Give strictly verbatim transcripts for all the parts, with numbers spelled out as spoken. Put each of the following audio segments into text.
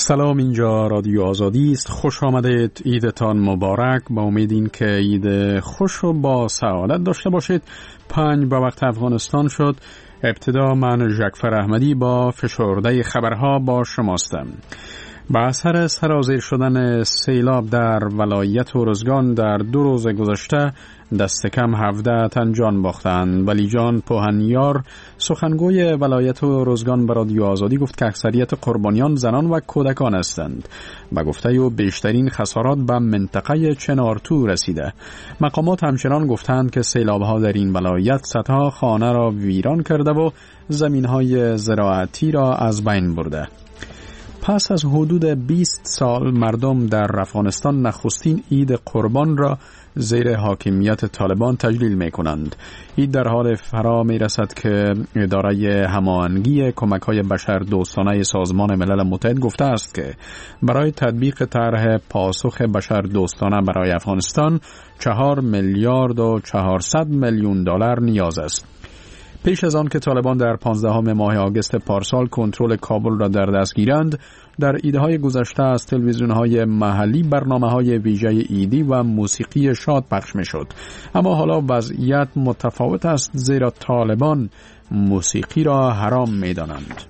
سلام، اینجا رادیو آزادی است. خوش آمدید. عیدتان مبارک. با امید این که عید خوش و با سعادت داشته باشید. پنج به وقت افغانستان شد. ابتدا من جعفر احمدی با فشرده خبرها با شماستم. با اثر سرازیر شدن سیلاب در ولایت ارزگان در دو روز گذشته دست کم هفده تن جان باختند. ولی جان پوهنیار سخنگوی ولایت ارزگان به رادیو آزادی گفت که اکثریت قربانیان زنان و کودکان هستند. به گفته او بیشترین خسارات به منطقه چنارتو رسیده. مقامات همچنان گفتند که سیلاب‌ها در این ولایت صدها خانه را ویران کرده و زمین‌های زراعتی را از بین برده. پس از حدود بیست سال مردم در افغانستان نخستین عید قربان را زیر حاکمیت طالبان تجلیل می کنند. عید در حال فرا می رسد که اداره هماهنگی کمک‌های بشر دوستانه سازمان ملل متحد گفته است که برای تطبیق طرح پاسخ بشر دوستانه برای افغانستان چهار میلیارد و چهارصد میلیون دلار نیاز است. پیش از آن که طالبان در پانزدهم ماه آگوست پارسال کنترل کابل را در دست گیرند، در عیدهای گذشته از تلویزیون‌های محلی برنامه‌های ویژه عیدی و موسیقی شاد پخش می‌شد. اما حالا وضعیت متفاوت است، زیرا طالبان موسیقی را حرام می‌دانند.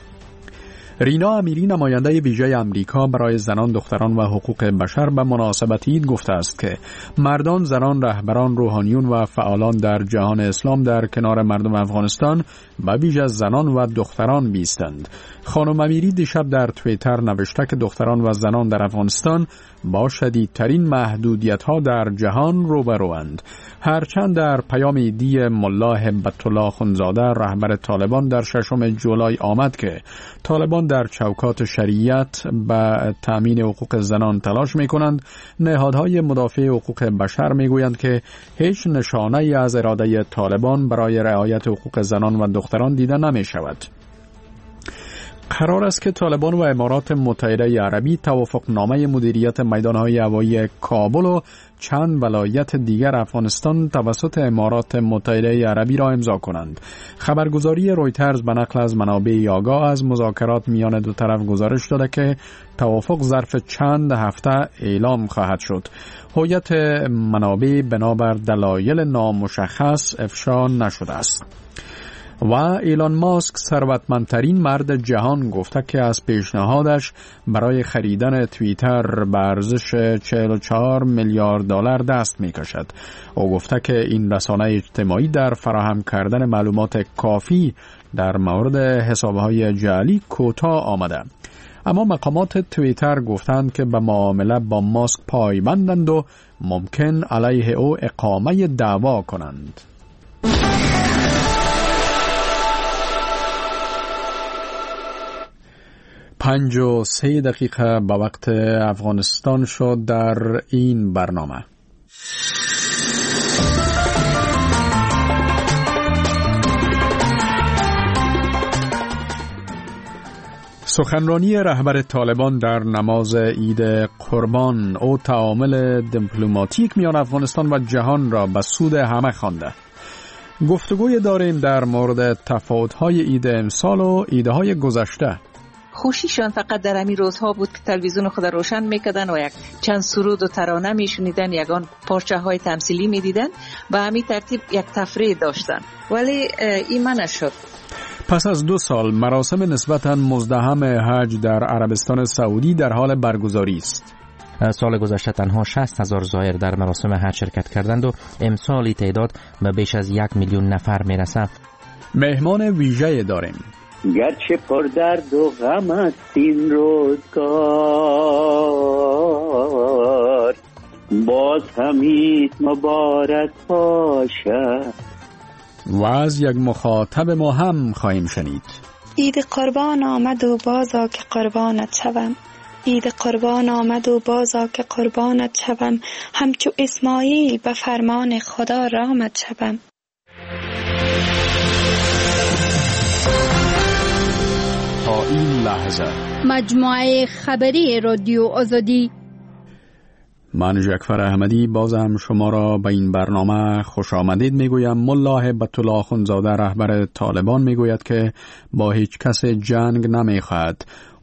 رینا امیری نماینده ویژه امریکا برای زنان، دختران و حقوق بشر به مناسبت عید گفته است که مردان، زنان، رهبران، روحانیون و فعالان در جهان اسلام در کنار مردم افغانستان به ویژه زنان و دختران بیستند. خانم امیری دیشب در توییتر نوشته که دختران و زنان در افغانستان با شدیدترین محدودیت‌ها در جهان روبروند. هرچند در پیام عیدی ملا هبت الله خونزاده رهبر طالبان در ششم جولای آمد که طالبان در چوکات شریعت به تأمین حقوق زنان تلاش می‌کنند، نهادهای مدافع حقوق بشر می‌گویند که هیچ نشانه‌ای از اراده طالبان برای رعایت حقوق زنان و دختران دیده نمی‌شود. قرار است که طالبان و امارات متحده عربی توافقنامه مدیریت میدانهای هوایی کابل و چند ولایت دیگر افغانستان توسط امارات متحده عربی را امضا کنند. خبرگزاری رویترز به نقل از منابع آگاه از مذاکرات میان دو طرف گزارش داده که توافق ظرف چند هفته اعلام خواهد شد. هویت منابع بنابر دلایل نامشخص افشا نشده است. و ایلان ماسک ثروتمندترین مرد جهان گفته که از پیشنهادش برای خریدن توییتر به ارزش چهل و چهار میلیارد دلار دست می‌کشد. او گفته که این رسانه اجتماعی در فراهم کردن معلومات کافی در مورد حساب‌های جعلی کوتاه آمده. اما مقامات توییتر گفتند که به معامله با ماسک پایبندند و ممکن علیه او اقامه دعوا کنند. پنج و سه دقیقه به وقت افغانستان شد در این برنامه. سخنرانی رهبر طالبان در نماز عید قربان او تعامل دیپلماتیک میان افغانستان و جهان را به سود همه خوانده. گفتگوی داریم در مورد تفاوت‌های عید امسال و عیدهای گذشته. خوشیشان فقط در همین روزها بود که تلویزیون خود روشن میکردن و یک چند سرود و ترانه میشنیدن، یگان پارچه های تمثیلی میدیدن و همین ترتیب یک تفریح داشتن، ولی این من نشد. پس از دو سال مراسم نسبتاً مزدحم حج در عربستان سعودی در حال برگزاری است. سال گذشته تنها شصت هزار زائر در مراسم حج شرکت کردند و امسال تعداد به بیش از یک میلیون نفر میرسد. مهمان ویژه داریم. گرچه پر درد و غم است این روزگار، باز همید مبارک باشد. و از یک مخاطب ما هم خواهیم شنید. عید قربان آمد و بازا که قربانت شوم، عید قربان آمد و بازا که قربانت شوم، همچو اسماعیل به فرمان خدا رامت شوم. تا این لحظه مجموعه خبری رادیو آزادی. من جعفر احمدی بازم شما را به این برنامه خوش آمدید میگویم. ملا هبت الله خونزاده رهبر طالبان میگوید که با هیچ کس جنگ نمیخواهد.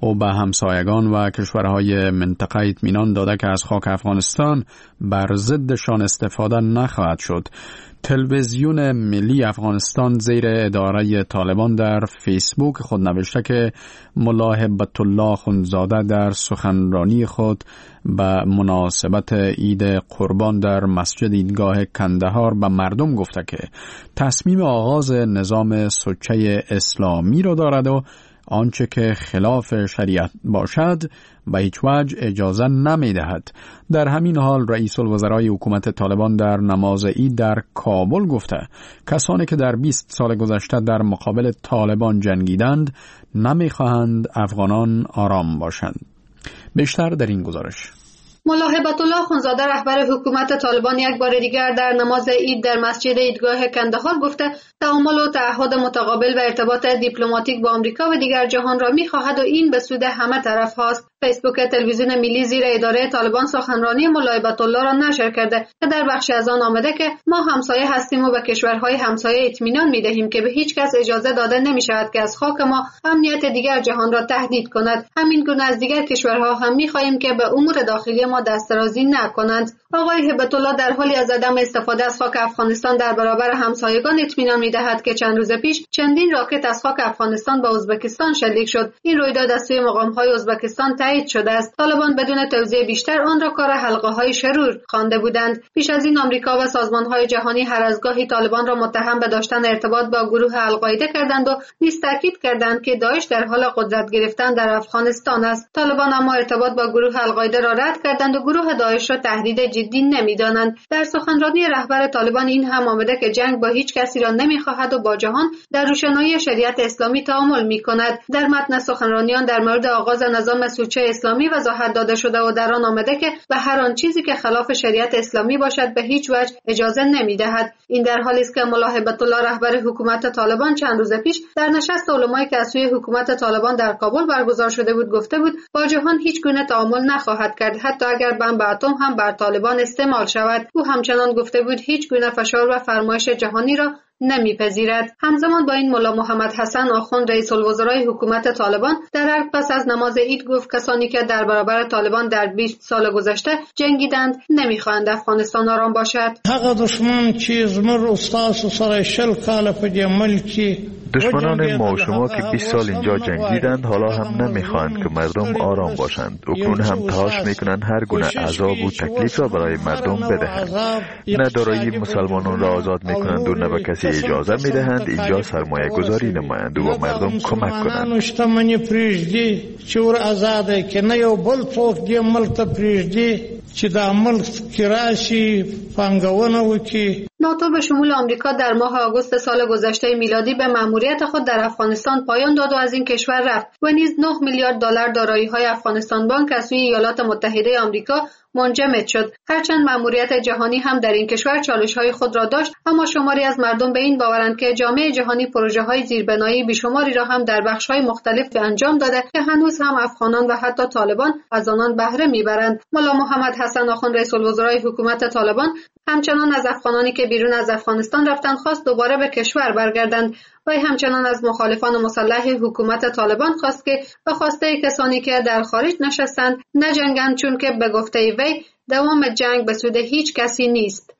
او به همسایگان و کشورهای منطقه اطمینان داده که از خاک افغانستان بر ضدشان استفاده نخواهد شد. تلویزیون ملی افغانستان زیر اداره طالبان در فیسبوک خود نوشته که ملا هبت الله خونزاده در سخنرانی خود به مناسبت عید قربان در مسجد عیدگاه کندهار به مردم گفته که تصمیم آغاز نظام سوچه اسلامی را دارد و آنچه که خلاف شریعت باشد به هیچ وجه اجازه نمی دهد. در همین حال رئیس الوزرای حکومت طالبان در نماز عید در کابل گفته کسانی که در بیست سال گذشته در مقابل طالبان جنگیدند نمی خواهند افغانان آرام باشند. بیشتر در این گزارش. ملا هبت الله خونزاده رهبر حکومت طالبان یک بار دیگر در نماز عید در مسجد عیدگاه کندهار گفته تعامل و تعهد متقابل و ارتباط دیپلماتیک با آمریکا و دیگر جهان را می‌خواهد و این به سود همه طرف هاست. فیسبوک تلویزیون ملی زیر اداره طالبان سخنرانی ملا هبت الله را نشر کرده که در بخشی از آن آمده که ما همسایه هستیم و به کشورهای همسایه اطمینان می‌دهیم که به هیچ کس اجازه داده نمی‌شود که از خاک ما امنیت دیگر جهان را تهدید کند. همین گونه از دیگر کشورها هم می‌خواهیم که به امور داخلی ما دسترازی نکنند. آقای هبت الله در حالی از عدم استفاده از خاک افغانستان در برابر همسایگان اطمینان می‌دهد که چند روز پیش چندین راکت از خاک افغانستان به ازبکستان شلیک شد. این رویداد از سوی مقام‌های ازبکستان تایید شده است. طالبان بدون توضیح بیشتر آن را کار حلقه‌های شرور خوانده بودند. پیش از این آمریکا و سازمان‌های جهانی هر از گاهی طالبان را متهم به داشتن ارتباط با گروه القاعده کردند و نیز تاکید کردند که داعش در حال قدرت گرفتن در افغانستان است. طالبان اما ارتباط با گروه القاعده را رد کردند و گروه داعش را تهدید جدی نمی‌دانند. در سخنرانی رهبر طالبان این هم آمده که جنگ با هیچ کسی را نمی‌خواهد و با جهان در روشنایی شریعت اسلامی تعامل می‌کند. در متن سخنرانیان در مورد آغاز نظام سوچه اسلامی وضاحت داده شده و در آن آمده که به هر آن چیزی که خلاف شریعت اسلامی باشد به هیچ وجه اجازه نمی‌دهد. این در حالی است که ملا هبت الله رهبر حکومت طالبان چند روز پیش در نشست علمای که از سوی حکومت طالبان در کابل برگزار شده بود گفته بود با جهان هیچ گونه تعامل نخواهد کرد، حتی اگر بمب اتم هم بر طالبان استعمال شود. او همچنان گفته بود هیچ گونه فشار و فرمایش جهانی را نمیپذیرد. همزمان با این ملا محمد حسن آخوند رئیس الوزرای حکومت طالبان در ارگ پس از نماز عید گفت کسانی که در برابر طالبان در بیست سال گذشته جنگیدند نمیخواهند افغانستان آرام باشد. هغه دشمن چې زموږ استاد سره شل کاله په دې ملک دشمنان ما و شما که بیست سال اینجا جنگیدند حالا هم نمیخواهند که مردم آرام باشند. اکنون هم تلاش میکنند هر گونه عذاب و تکلیف را برای مردم بدهند. نه دارایی مسلمانان را آزاد میکنند و نه به کسی اجازه میدهند اینجا سرمایه گذاری نمایند و به مردم کمک کنند. شتمنی پریږدي چې ور آزاده که نه یو بل څوک دې ملک ته پریږدي چې د ملک کې راشي پانګونه وکړي. ناتو به شمول آمریکا در ماه آگوست سال گذشته میلادی به مأموریت خود در افغانستان پایان داد و از این کشور رفت و نیز نه میلیارد دلار دارایی‌های افغانستان بانک از سوی ایالات متحده آمریکا منجمد شد. هرچند مأموریت جهانی هم در این کشور چالش‌های خود را داشت، اما شماری از مردم به این باورند که جامعه جهانی پروژه‌های زیربنایی بیشماری را هم در بخش‌های مختلف انجام داده که هنوز هم افغانان و حتی طالبان از آنان بهره می‌برند. ملا محمد حسن آخوند رئیس الوزرای حکومت طالبان همچنان از افغانانی که بیرون از افغانستان رفتند خواست دوباره به کشور برگردند و همچنان از مخالفان مسلح حکومت طالبان خواست که به خواسته کسانی که در خارج نشستند نجنگند، چون که به گفته وی دوام جنگ به سود هیچ کسی نیست.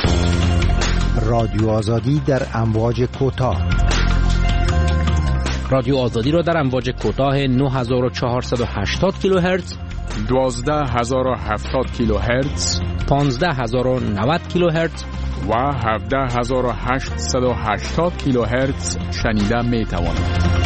رادیو آزادی در امواج کوتاه. رادیو آزادی را در امواج کوتاه نه هزار و چهارصد و هشتاد کیلوهرتز، دوازده هزار و هفتاد کیلوهرتز، پانزده هزار و نود کیلوهرتز و هفده هزار و هشتصد و هشتاد کیلوهرتز شنیده می توانید.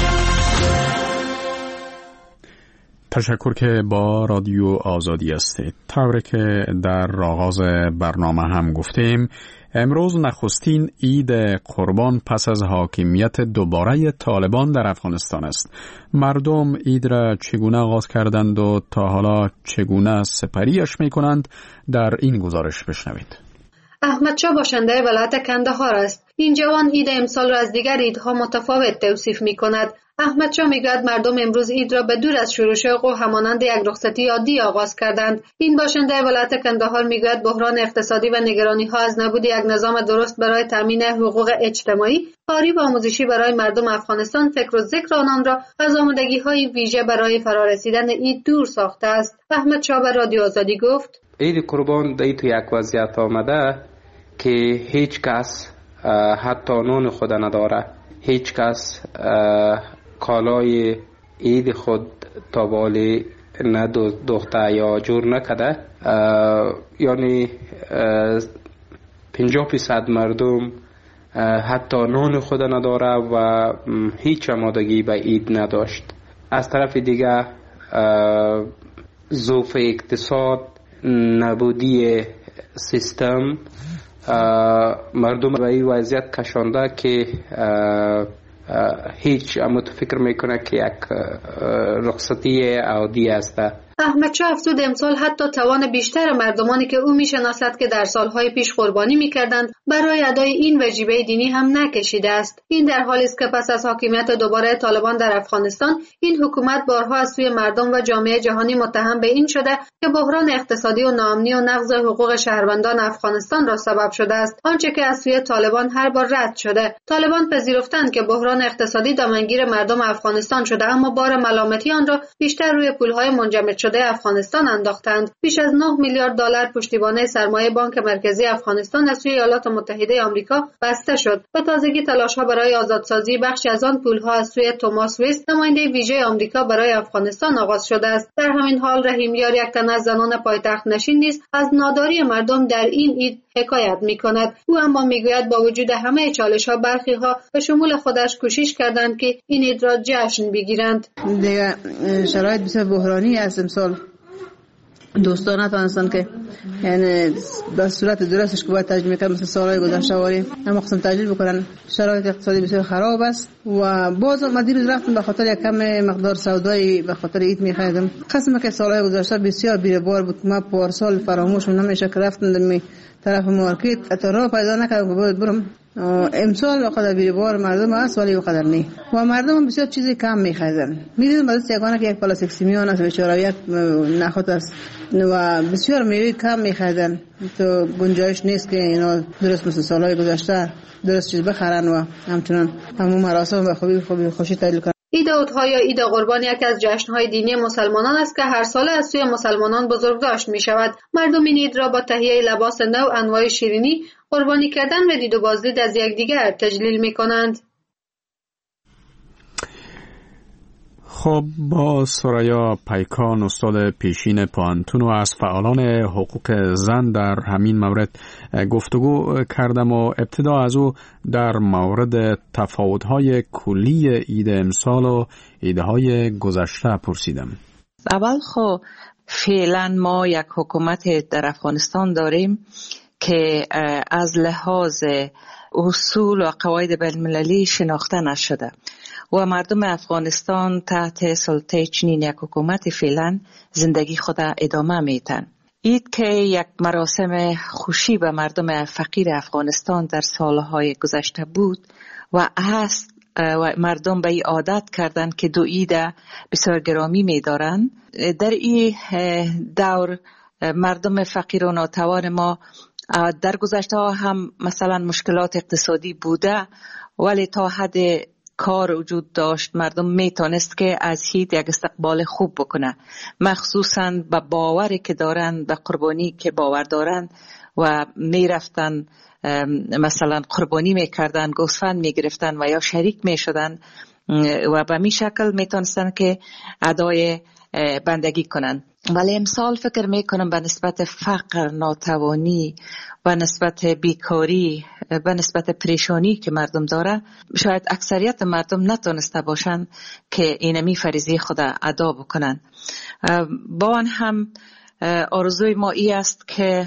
تشکر که با رادیو آزادی هستید. طوری که در آغاز برنامه هم گفتیم، امروز نخستین عید قربان پس از حاکمیت دوباره طالبان در افغانستان است. مردم عید را چگونه آغاز کردند و تا حالا چگونه سپریش می کنند در این گزارش بشنوید. احمد شاه باشنده ولایت کندهار است. این جوان عید امسال را از دیگر عیدها متفاوت توصیف می کند. احمد شاه میگوید مردم امروز عید را به دور از شروع و همانند یک رخصتی عادی آغاز کردند. این باشنده ولایت کندهار میگوید بحران اقتصادی و نگرانی ها از نبود یک نظام درست برای تامین حقوق اجتماعی، کاری و آموزشی برای مردم افغانستان فکر و ذکر آنان را از آمادگی های ویژه برای فرارسیدن عید دور ساخته است. احمد شاه به رادیو آزادی گفت: عید قربان در تو یک وضعیت آمده که هیچ کس حتی نان خود نداره، هیچ کس کالای عید خود تا بالی ندوخته یا جور نکده. یعنی پنجاه درصد مردم حتی نان خود نداره و هیچ آمادگی به عید نداشت. از طرف دیگه ضعف اقتصاد، نبودی سیستم مردم به این وضعیت کشانده که هیچ اما تو فکر میکنه که یک رخصتی عادی است. احمد شاه افزود امسال حتی توان بیشتر مردمانی که او میشناسد که در سالهای پیش قربانی میکردند برای ادای این وجیبه دینی هم نکشیده است. این در حالی است که پس از حاکمیت دوباره طالبان در افغانستان این حکومت بارها از سوی مردم و جامعه جهانی متهم به این شده که بحران اقتصادی و ناامنی و نقض حقوق شهروندان افغانستان را سبب شده است، آنچه که از سوی طالبان هر بار رد شده. طالبان پذیرفتند که بحران اقتصادی دامنگیر مردم افغانستان شده، اما بار ملامتی آن را بیشتر روی پولهای منجمد شده افغانستان انداختند. بیش از نه میلیارد دلار پشتیبانی سرمایه بانک مرکزی افغانستان از سوی ایالات متحده آمریکا بسته شد. به تازگی تلاش‌ها برای آزادسازی بخشی از آن پول‌ها از سوی توماس ویست، نماینده ویژه آمریکا برای افغانستان آغاز شده است. در همین حال رحیم یار، یک تن از زنان پایتخت نشین نیز از ناداری مردم در این عید حکایت می‌کند. او اما می‌گوید با وجود همه چالش‌ها برخی‌ها به شمول خودش کوشش کردند که این عید را جشن بگیرند. دیگه شرایط بسیار بحرانی است امسال. دوستان نتوانستن که یعنی به صورت درستش که باید تجلیل میکنن مثل سالهای گذشته واری اما قسم تجلیل بکنن. شرایط اقتصادی بسیار خراب است و باز ما دیروز رفتم به خاطر یک کم مقدار سودایی به خاطر عید میخریدم. قسم که سالهای گذشته بسیار بی‌بار بود. ما پارسال فراموش نمیشه که رفتم در طرف مارکت حتی راه پیدا نکردم که باید برم. امسال وقدر بی‌بار مردم است ولی وقدر نه و مردم بسیار چیزی کم میخریدن. میدونم بعضی یگانه که یک پلاستیک سیمیان است بیچاره یک نخود است و بسیار میوه کم میخریدن. تو گنجایش نیست که اینا درست مثل سالهای گذشته درست چیز بخرن و همچنان همون مراسم به خوبی خوبی خوشی تحلیل کنن. عید اضحی یا عید قربان یکی از جشن‌های دینی مسلمانان است که هر ساله از سوی مسلمانان بزرگداشت می‌شود. مردم این عید را با تهیه لباس نو، انواع شیرینی، قربانی کردن و دید و بازدید از یکدیگر تجلیل می‌کنند. خب با ثریا پیکان، استاد پیشین پانتون، و از فعالان حقوق زن در همین مورد گفتگو کردم و ابتدا از او در مورد تفاوت‌های کلی عید امسال و عیدهای گذشته پرسیدم. اول خب فعلا ما یک حکومت در افغانستان داریم که از لحاظ اصول و قواعد بین‌المللی شناخته نشده و مردم افغانستان تحت سلطه چنین یک حکومت فعلا زندگی خود ادامه میتن. عید که یک مراسم خوشی به مردم فقیر افغانستان در سالهای گذشته بود و هست و مردم به این عادت کردند که دو عید بسیار گرامی می‌دارند. در این دور مردم فقیر و ناتوان ما در گذشته ها هم مثلا مشکلات اقتصادی بوده ولی تا حد کار وجود داشت مردم میتونست که از عید یک استقبال خوب بکنه، مخصوصا به باوری که دارن، به قربانی که باور دارن و میرفتن مثلا قربانی میکردن، گوسفند میگرفتن و یا شریک میشدن و به می شکل میتونستن که ادای بندگی کنن. ولی امسال فکر میکنم به نسبت فقر، ناتوانی، به نسبت بیکاری، به نسبت پریشانی که مردم داره، شاید اکثریت مردم نتونسته باشن که اینمی فریضه خود ادا بکنن. با آن هم آرزوی ما ای است که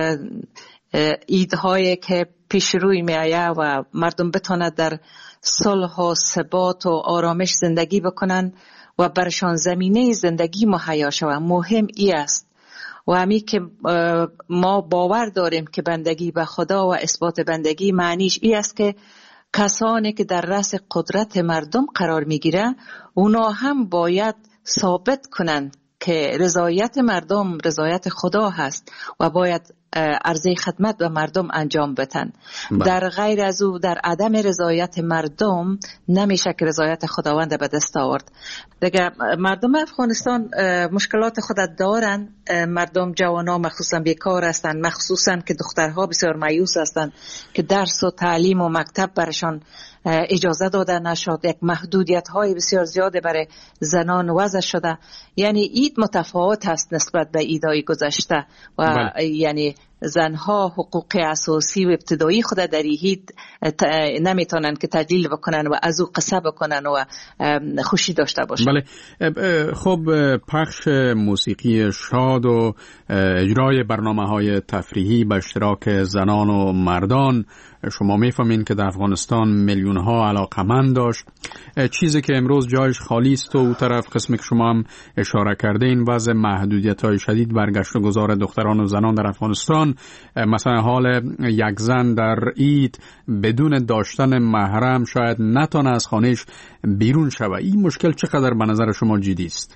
عیدهایی که پیش روی می آید و مردم بتونه در صلح و ثبات و آرامش زندگی بکنن و برشان زمینه زندگی مهیا شود. مهم ای است و همی که ما باور داریم که بندگی به خدا و اثبات بندگی معنیش ای است که کسانی که در رأس قدرت مردم قرار میگیره اونا هم باید ثابت کنند که رضایت مردم رضایت خدا هست و باید عرضه خدمت به مردم انجام بدن. در غیر از او در عدم رضایت مردم نمیشه که رضایت خداوند به دست آورد. دیگه مردم افغانستان مشکلات خود دارن، مردم جوانا مخصوصا بیکار هستن، مخصوصا که دخترها بسیار مایوس هستن که درس و تعلیم و مکتب برشان اجازه داده نشد. یک محدودیت های بسیار زیاده برای زنان وضع شده. یعنی اید متفاوت هست نسبت به ایدای گذشته و بله. یعنی زنها حقوق اساسی و ابتدایی خود در هیچ نمیتونن که تجلیل بکنن و از او قصه بکنن و خوشی داشته باشن. بله. خب پخش موسیقی شاد و اجرای برنامه‌های تفریحی به اشتراک زنان و مردان، شما میفهمین که در افغانستان میلیون ها علاقمند داشت. چیزی که امروز جایش خالی است و اون طرف قسمی که شما هم اشاره کرده این وضع محدودیت های شدید برگشت و گذار دختران و زنان در افغانستان، مثلا حال یک زن در عید بدون داشتن محرم شاید نتونه از خانهش بیرون شود. این مشکل چقدر به نظر شما جدی است؟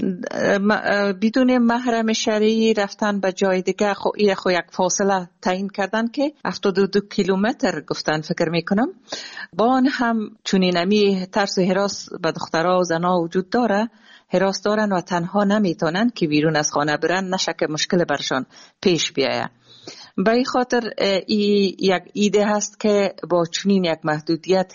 بدون محرم شرعی رفتن به جای دیگه خو این خو یک فاصله تعیین کردن که هفتاد و دو کیلومتر گفتن فکر میکنم. با آن هم چونین امی ترس و هراس به دخترها و زنها وجود داره، هراس دارن و تنها نمیتونن که بیرون از خانه برن، نشه که مشکل برشان پیش بیایه. به این خاطر ای یک ایده هست که با چنین یک محدودیت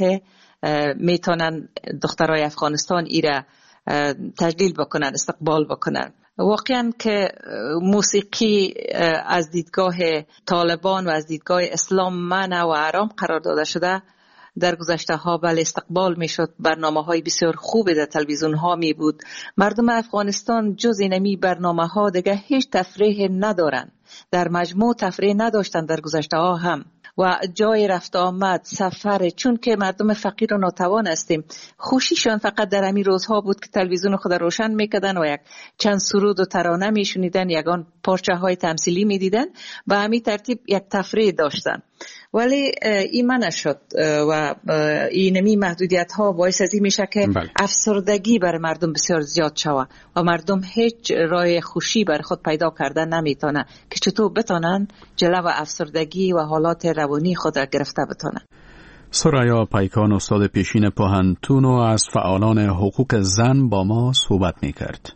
میتونن دخترای افغانستان ایره تجلیل بکنن، استقبال بکنن. واقعا که موسیقی از دیدگاه طالبان و از دیدگاه اسلام منع و حرام قرار داده شده. در گذشته ها بله استقبال می شد، برنامه های بسیار خوب در تلویزیون ها می بود. مردم افغانستان جز اینمی برنامه ها دیگه هیچ تفریح ندارن، در مجموع تفریح نداشتن در گذشته ها هم و جای رفت آمد سفر، چون که مردم فقیر و ناتوان هستیم. خوشیشان فقط در همین روزها بود که تلویزیون خود روشن میکردن و یک چند سرود و ترانه میشنیدن، یگان پارچه های تمثیلی میدیدن، به همین ترتیب یک تفریح داشتن. ولی این منع شد و اینمی محدودیت ها باعث از این میشه که بله. افسردگی بر مردم بسیار زیاد شود و مردم هیچ راه خوشی بر خود پیدا کردن نمیتونه که چطور بتونن جلو افسردگی و حالات روانی خود را گرفته بتونن. سریا پیکان استاد پیشین پوهنتون و از فعالان حقوق زن با ما صحبت میکرد.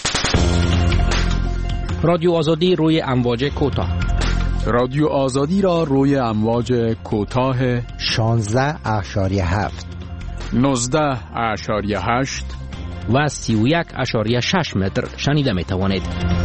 رادیو آزادی روی امواج کوتاه، رادیو آزادی را روی امواج کوتاه شانزده اشاریه هفت، نوزده اشاریه هشت و سی و یک اشاریه شش متر شنیده می توانید.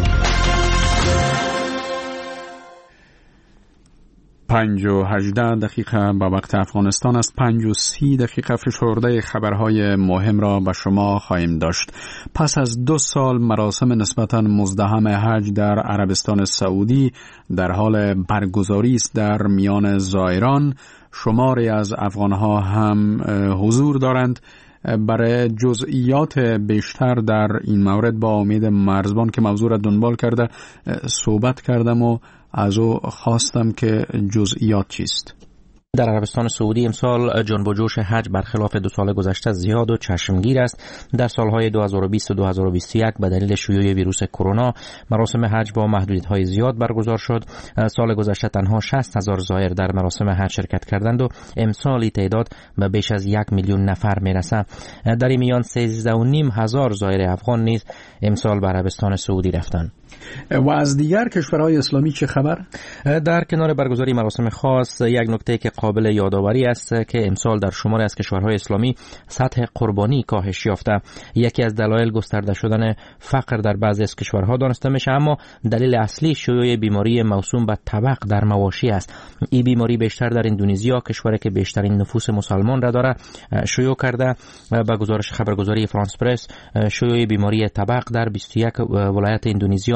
پنج و هجده دقیقه به وقت افغانستان است. پنج و سی دقیقه فشرده خبرهای مهم را به شما خواهیم داشت. پس از دو سال مراسم نسبتاً مزدحم حج در عربستان سعودی در حال برگزاری است در میان زائران. شماری از افغانها هم حضور دارند. برای جزئیات بیشتر در این مورد با امید مرزبان که موضوع را دنبال کرده صحبت کردم و از او خواستم که جزئیات چیست. در عربستان سعودی امسال جنب و جوش حج برخلاف دو سال گذشته زیاد و چشمگیر است. در سالهای دو هزار و بیست و دو هزار و بیست و یک به دلیل شیوع ویروس کرونا مراسم حج با محدودیت‌های زیاد برگزار شد. سال گذشته تنها شصت هزار زائر در مراسم حج شرکت کردند و امسال تعداد به بیش از یک میلیون نفر میرسد. در این میان سیزده و نیم هزار زائر افغان نیز امسال به عربستان سعودی رفتند. و از دیگر کشورهای اسلامی چه خبر؟ در کنار برگزاری مراسم خاص یک نکته که قابل یادآوری است که امسال در شماری از کشورهای اسلامی سطح قربانی کاهش یافته. یکی از دلایل گسترده شدن فقر در بعضی از کشورها دانسته میشه، اما دلیل اصلی شیوع بیماری موسوم به طبق در مواشی است. این بیماری بیشتر در اندونزیا، کشوری که بیشترین نفوس مسلمان را داره، شیوع کرده. به گزارش خبرگزاری فرانس پرس، شیوع بیماری طبق در بیست و یک ولایت اندونزیا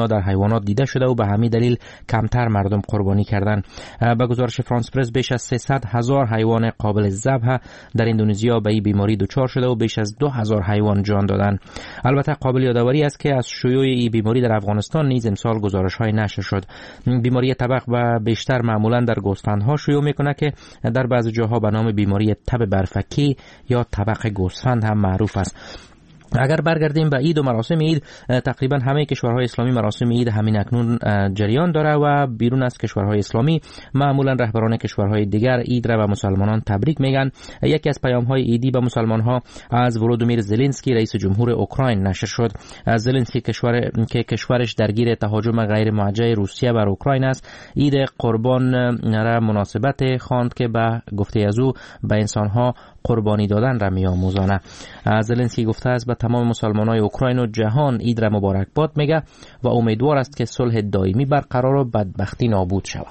در حیوانات دیده شده و به همین دلیل کمتر مردم قربانی کردند. به گزارش فرانس پرس بیش از سیصد هزار حیوان قابل ذبح در اندونزیا به این بیماری دچار شده و بیش از دو هزار حیوان جان دادند. البته قابل یادآوری است که از شیوع این بیماری در افغانستان نیز امسال گزارش‌های نشر شد. بیماری تبق و بیشتر معمولا در گوسفندها شیوع میکنه که در بعضی جاها به نام بیماری تب برفکی یا تبق گوسفند هم معروف است. اگر برگردیم به عید و مراسم عید، تقریبا همه کشورهای اسلامی مراسم عید همین اکنون جریان داره و بیرون از کشورهای اسلامی معمولا رهبران کشورهای دیگر عید را به مسلمانان تبریک میگن. یکی از پیام‌های عیدی به مسلمان‌ها از ولودیمیر زلنسکی رئیس جمهور اوکراین نشر شد. زلنسکی کشور که کشورش درگیر تهاجم غیر موجه روسیه بر اوکراین است، عید قربان را مناسبت خواند که به گفته از او به انسان‌ها قربانی دادن را می‌آموزانه. زلنسکی گفته است به تمام مسلمانای اوکراین و جهان عید را مبارکباد میگه و امیدوار است که صلح دائمی برقرار و بدبختی نابود شود.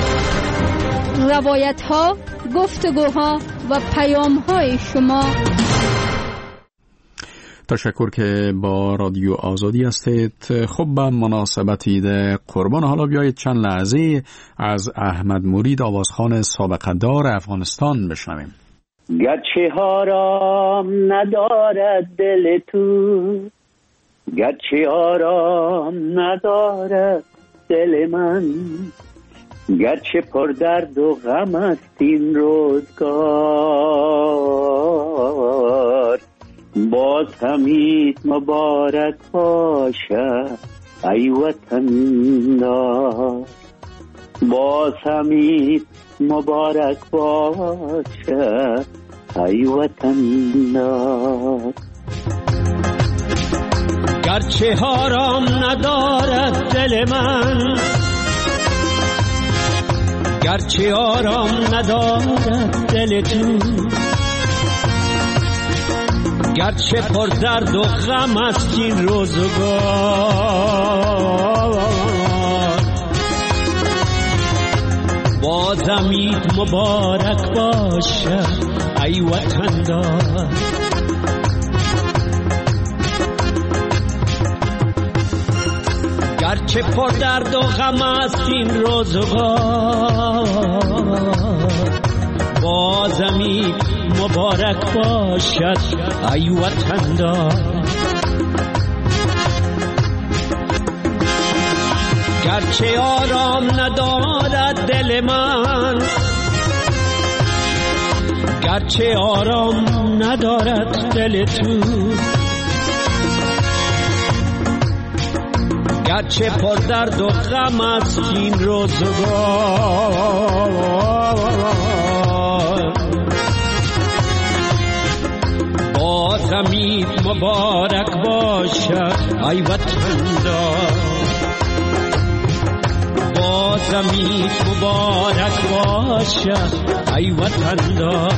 روایت‌ها، گفتگوها و پیام‌های شما. تشکر که با رادیو آزادی هستید. خب به مناسبت عید قربان حالا بیایید چند لحظه از احمد مرید آوازخوان سابقه دار افغانستان بشنویم. گرچه آرام ندارد دل تو، گرچه آرام ندارد دل من، گرچه پر درد و غم است این روزگار، باز همید مبارک باشه ای وطن دار، باز همید مبارک باشه ای وطن دار. گرچه آرام ندارد دل من، گرچه آرام ندارد دل تو، گرچه پر درد و غم است این روزگار، بازم عید مبارک باشه ای وطن دار. گرچه پر درد و غم است این روزگار، بازم عید مبارک باشد ای وطن دار. گرچه آرام ندارد دل من، گرچه آرام ندارد دل تو، گرچه پر درد و غم است این روزگار، بازم عید مبارک باشد ای وطن دار، بازم عید مبارک باشد ای وطن دار.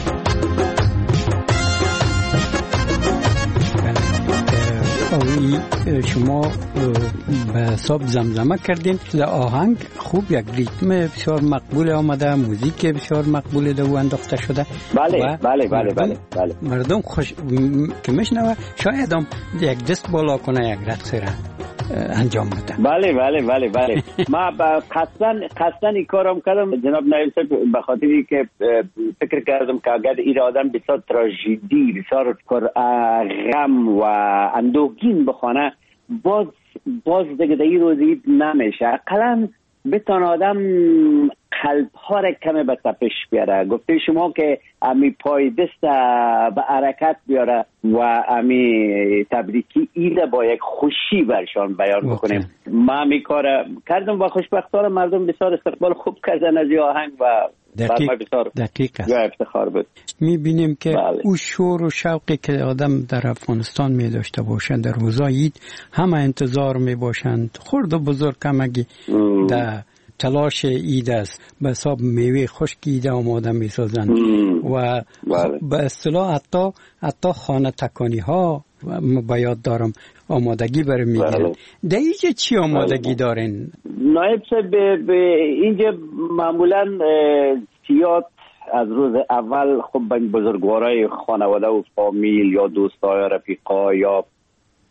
شما به حساب زمزمه کردین، آهنگ خوب، یک ریتم بسیار مقبول آمده، موزیک بسیار مقبول دو انداخته شده. بله بله بله بله بله. مردم خوش که میشنوه شاید هم یک دست بالا کنه، یک رقص را انجام بده. بله بله بله بله. ما قصداً قصداً این کارم کردم جناب نایب صاحب به خاطری که فکر کردم که اگر این آدم بسیار تراژدی، بسیار پر غم و اندوهگین بخونه، باز باز دیگه این روزی نمیشه. اقلاً بتون آدم قلب ها را کمی به تپش بیاره. گفته شما که امی پای دست به حرکت بیاره و امی تبریکی ایده با یک خوشی برشان بیان بکنیم. ما می کار کردم و خوشبختانه مردم بسیار استقبال خوب کردن از این آهنگ و دقیق دقیق است. یا افتخار بود. می بینیم که بله. او شور و شوقی که آدم در افغانستان می داشته باشند در روزای عید همه انتظار می باشند. خرد و بزرگ همگی در تلاش عید است، به حساب میوه خشک عید آماده می سازند و به اصطلاح حتی حتی خانه تکانی ها با یاد دارم آمادگی برای میگیرن. در اینجا چی آمادگی دارین؟ نایب صاحب اینجا معمولا زیاد از روز اول خب بزرگوارای خانواده و فامیل یا دوستای رفیقا یا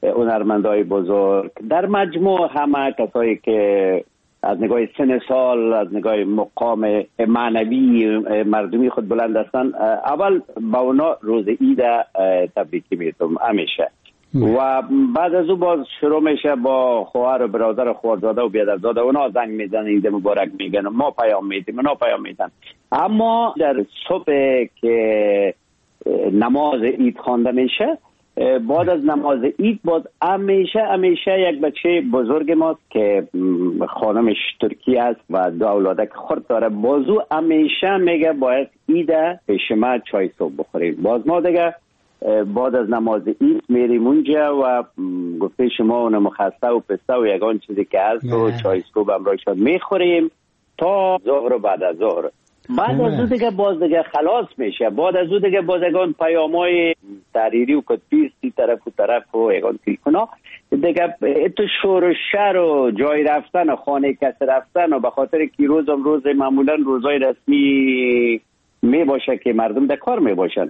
هنرمندای بزرگ، در مجموع همه کسایی که از نگاه سن سال، از نگاه مقام معنوی مردمی خود بلند هستن، اول با اونا روز عید تبریکی میتونم همیشه. و بعد از او باز شروع میشه با خواهر و برادر و خواهرزاده و بیادرزاده، اونا زنگ میزنن، عید مبارک میگن، ما پیام میدیم، اونا پیام میدن. اما در صبح که نماز عید خوانده میشه، بعد از نماز عید باز همیشه همیشه یک بچه بزرگ ماست که خانمش ترکی است و دو اولادک خرد داره، بازو همیشه میگه باید عید پیش ما چای صبح بخوریم. باز ما دیگه بعد از نماز عید میریم اونجا و گفته شما اون مخسته و پسته و یگان چیزی که هست و چای صبح امرایشان میخوریم تا ظهر و بعد از ظهر. بعد از اون دیگه باز دیگه خلاص میشه. بعد از اون دیگه باز یگان پیامای تحریری و کتبی سی طرف و طرف و یگان تلفنا دیگه تو شور و شر و جای رفتن و خانه کس رفتن و به خاطر که روزم روز معمولا روزای رسمی می باشه که مردم در کار می باشن.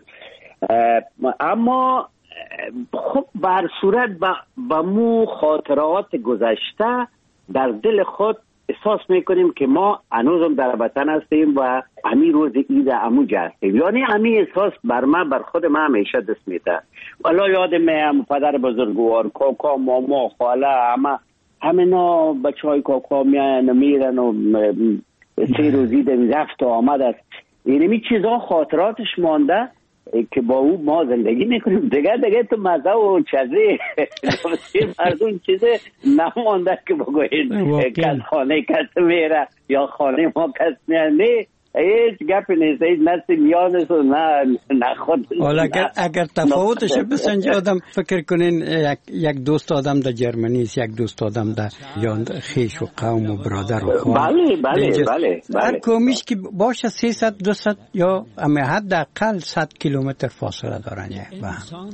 اما خب بر صورت با مو خاطرات گذشته در دل خود احساس میکنیم که ما هنوزم در وطن هستیم و همین روز عید اموجه هستیم. یعنی همین احساس بر من، بر خود من همیشه دست میده. والا یاد میام پدر بزرگوار، کاکا، ماما، خاله، همه همینا بچه های کاکا میان میرن و سه روز عید رفت و آمد است. اینمی چیزا خاطراتش مانده که با او ما زندگی میکنیم. دیگه دیگه تو مزه و چزه مردم چیزه نمانده که بگوید کس خانه کس میره یا خانه ما کس میره. نه، هیچ گپ نیست، هیچ نست میانست و نه نه خود. حالا اگر, اگر تفاوتش بسنج آدم فکر کنین یک, یک دوست آدم در جرمنی است، یک دوست آدم در یا خیش و قوم و برادر و خواهر. بله بله بله هر کومیش که باشه سیصد دویست یا اما حداقل صد کیلومتر فاصله دارن با هم.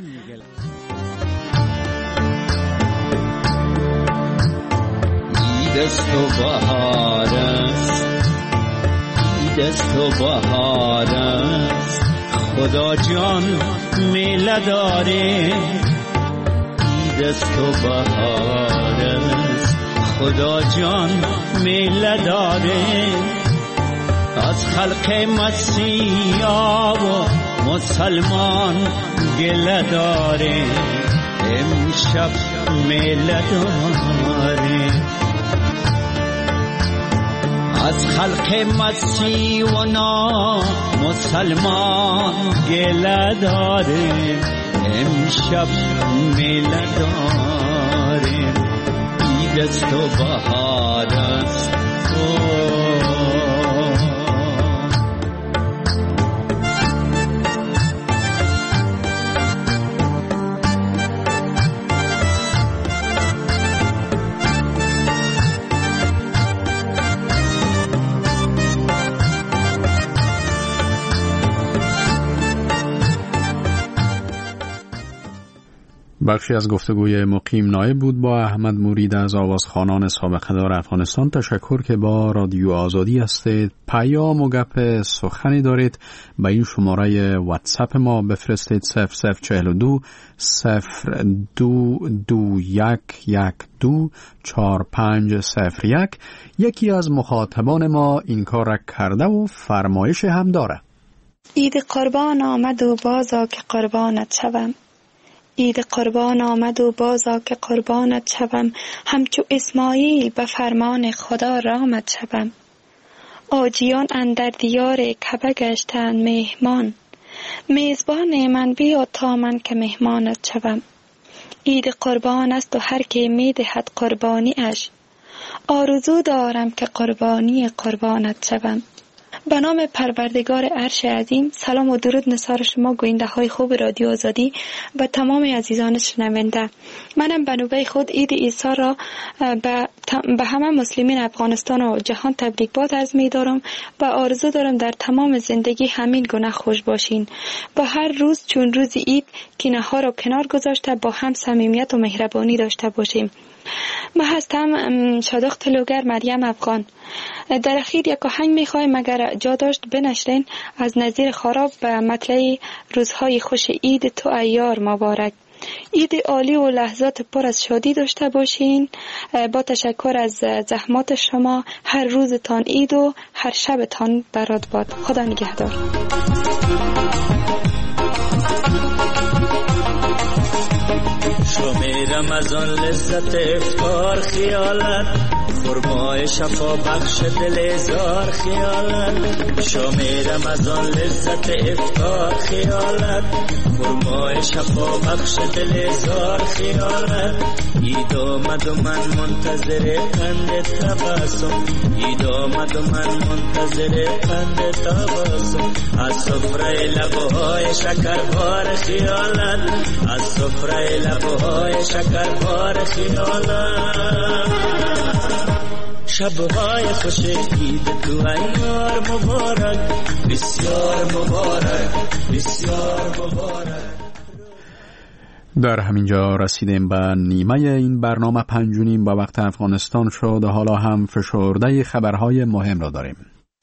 دست و بهار است، دست و بهار است، خدا جان میله داره. دست و بهار است، خدا جان میله داره. از خلق مسیحا و مسلمان گله داره. امشب میله داره. از خلق مسیح و نا مسلمان گله داره. امشب میله داره. عید است و بهار است. بخشی از گفتگوی مقیم نایب بود با احمد مرید از آوازخوانان سابقه دار افغانستان. تشکر که با رادیو آزادی هستید. پیام و گپ سخنی دارید به این شماره واتساپ ما بفرستید صفر صفر چهل و دو صفر دو دو یک یک دو چهار پنج صفر یک. یکی از مخاطبان ما این کار را کرده و فرمایش هم داره. عید قربان آمد و بازا که قربانت شوم. عید قربان آمد و بازا که قربانت شوم. همچو اسماعیل به فرمان خدا رامت شوم. آجیان اندر دیار کعبه گشتند مهمان. میزبان من بیا تا من که مهمانت شوم. عید قربان است و هر که میدهد قربانی اش. آرزو دارم که قربانی قربانت شوم. به نام پروردگار عرش عظیم، سلام و درود نثار شما گوینده های خوب رادیو آزادی و تمام عزیزان شنونده. منم به نوبه خود عید عیسی را به, به همه مسلمین افغانستان و جهان تبریک باد عرض می دارم و آرزو دارم در تمام زندگی همین گونه خوش باشین. با هر روز چون روز عید کینه ها را کنار گذاشته با هم صمیمیت و مهربانی داشته باشیم. من هستم شادخ تلوگر مریم افغان. در اخیر یک آهنگ میخوایم اگر جا داشت بنشرین از نظیر خراب به مطلع روزهای خوش عید تو ایار مبارک. عید عالی و لحظات پر از شادی داشته باشین. با تشکر از زحمات شما. هر روزتان عید و هر شبتان برات باد. خدا نگهدار. شب رمضان لذت افطار خیالت، خرمای شفا بخش دل زار خیالت. شام رمضان لذت افطار خیالت، خرمای شفا بخش دل زار خیالت. عید آمد و من منتظر قند تبسم، عید آمد و من منتظر قند تبسم. از سفره لبهای شکربار خیالت، از سفره لبهای شکربار خیالت. شبهای خوش عید تو ایار مبارک، بسیار مبارک، بسیار مبارک. در همینجا رسیدیم به نیمه این برنامه. پنج و نیم با وقت افغانستان شد. حالا هم فشرده خبرهای مهم را داریم.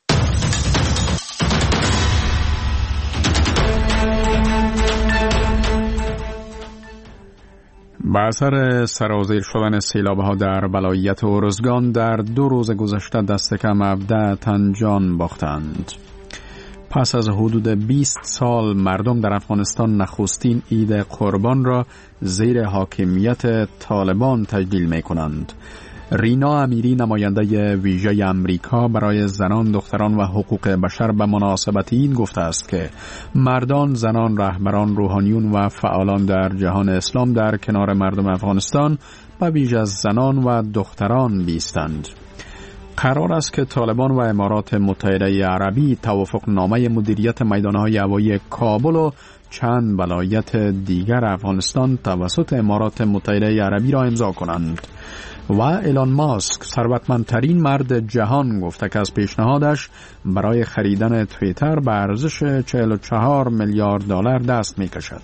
با اثر سرازیر شدن سیلاب‌ها در ولایت ارزگان در دو روز گذشته دست کم هفده تن جان باختند. پس از حدود بیست سال مردم در افغانستان نخستین عید قربان را زیر حاکمیت طالبان تجلیل می‌کنند. رینا امیری، نماینده ویژه امریکا برای زنان، دختران و حقوق بشر به مناسبت این گفته است که مردان، زنان، رهبران، روحانیون و فعالان در جهان اسلام در کنار مردم افغانستان و ویژه زنان و دختران بیستند. قرار است که طالبان و امارات متحده عربی توافق نامه مدیریت میدانهای هوایی کابل و چند ولایت دیگر افغانستان توسط امارات متحده عربی را امضا کنند. و ایلان ماسک، ثروتمندترین مرد جهان، گفته که از پیشنهادش برای خریدن توییتر به ارزش چهل و چهار میلیارد دلار دست می‌کشد.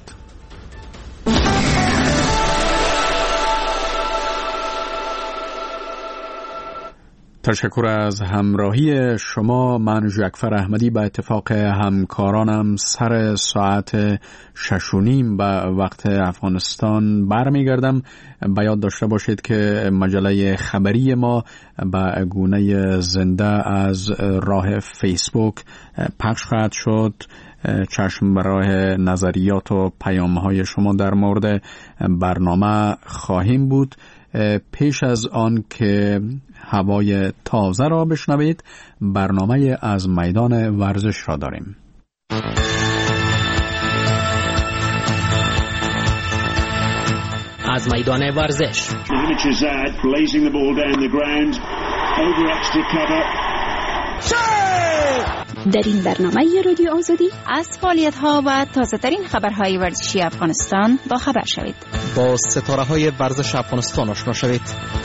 تشکر از همراهی شما. من ژکفر احمدی به اتفاق همکارانم سر ساعت شش و نیم به وقت افغانستان برمیگردم. به یاد داشته باشید که مجله خبری ما به گونه زنده از راه فیسبوک پخش خواهد شد. چشم برای نظریات و پیام‌های شما در مورد برنامه خواهیم بود. پیش از آن که هوای تازه را بشنوید، برنامه از میدان ورزش را داریم. از میدان ورزش در این برنامه رادیو آزادی از فعالیت‌ها و تازه‌ترین خبرهای ورزشی افغانستان با خبر شوید. با ستاره‌های ورزش افغانستان آشنا شوید.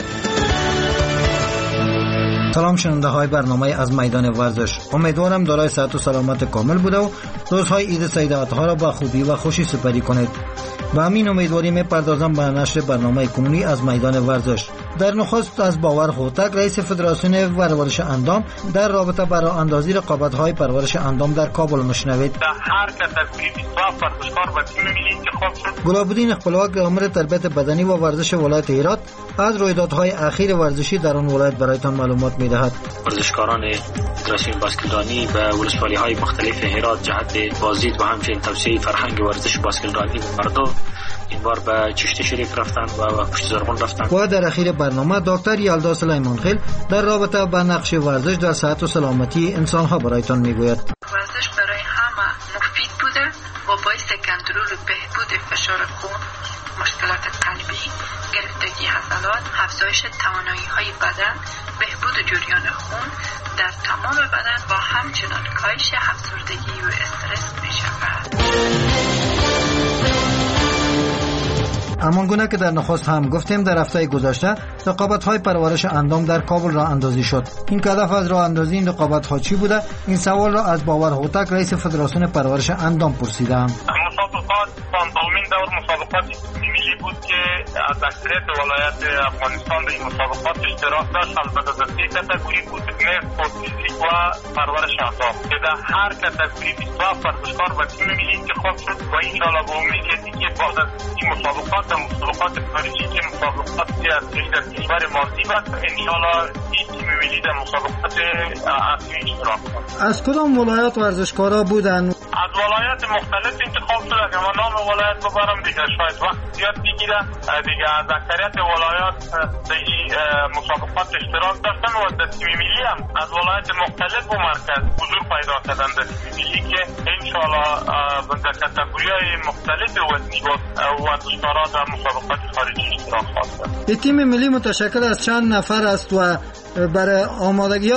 سلام شنونده های برنامه از میدان ورزش. امیدوارم دارای صحت و سلامت کامل بوده و روزهای عید سعید ها را با خوبی و خوشی سپری کنید. با همین امیدواری میپردازم به نشر برنامه کنونی از میدان ورزش. در نخست از باور هوتک، رئیس فدراسیون پرورش اندام، در رابطه با راه اندازی رقابت‌های پرورش اندام در کابل مشنوید. گلاب‌الدین اخپلواک، امور تربیت بدنی و ورزش ولایت هرات، از رویدادهای اخیر ورزشی در آن ولایت برایتان معلومات می‌دهد. ورزشکاران فدراسیون باسکتبالی به ولسوالی‌های مختلف هرات جهت بازدید و همچنین توسعه فرهنگ ورزش باسکتبالی مردم این بار به چشت شریف رفتن و پشت زرغون رفتن. و در اخیر برنامه دکتر یلدا سلیمان خیل در رابطه با نقش ورزش در صحت و سلامتی انسان‌ها برایتان میگوید. ورزش برای همه مفید بوده و باعث کنترل و بهبود فشار خون، مشکلات قلبی، گرفتگی عضلات، افزایش توانایی‌های بدن، بهبود جریان خون در تمام بدن و همچنین کاهش افسردگی و استرس می‌شود. همان گونه که در نخست هم گفتیم، در هفته گذشته رقابت‌های پرورش اندام در کابل راه اندازی شد. این هدف از راه اندازی این رقابت‌ها چی بوده؟ این سوال را از باور هوتک، رئیس فدراسیون پرورش اندام پرسیدم. مسابقات پنجمین دور مسابقات ملی بود که از اکثریت ولایت افغانستان به این مسابقات اشتراک اشتراک داشت. البته در سه کاتگوری بود: اسپورت، فیزیک و پرورش اهداف که در هر کاتگوری بیست و هفت ورزشکار و تیم ملی انتخاب شد و انشاءالله به امید که بعد از این مسابقات و مسابقات خارجی که مسابقات اصلی در کشور مالدیو است، انشاءالله این تیم ملی در مسابقات اصلی اشتراک کنند. از کدام ولایت ورزشکارا بودن؟ از ولایت مختلف انتخاب شد. اگر من نام ولایت ببرم دیگه شاید وقت زیاد بگیره. دیگه از اکثریت ولایات در این مسابقات اشتراک داشتن و در تیم ملی هم از ولایت مختلف و مرکز حضور پیدا کردن در تیم ملی که انشاءالله در کاتگوری‌های مختلف وزنی و ورزشکارا در مسابقات خارجی اشتراک خواهند. این تیم ملی متشکل از چند نفر است و برای آمادگی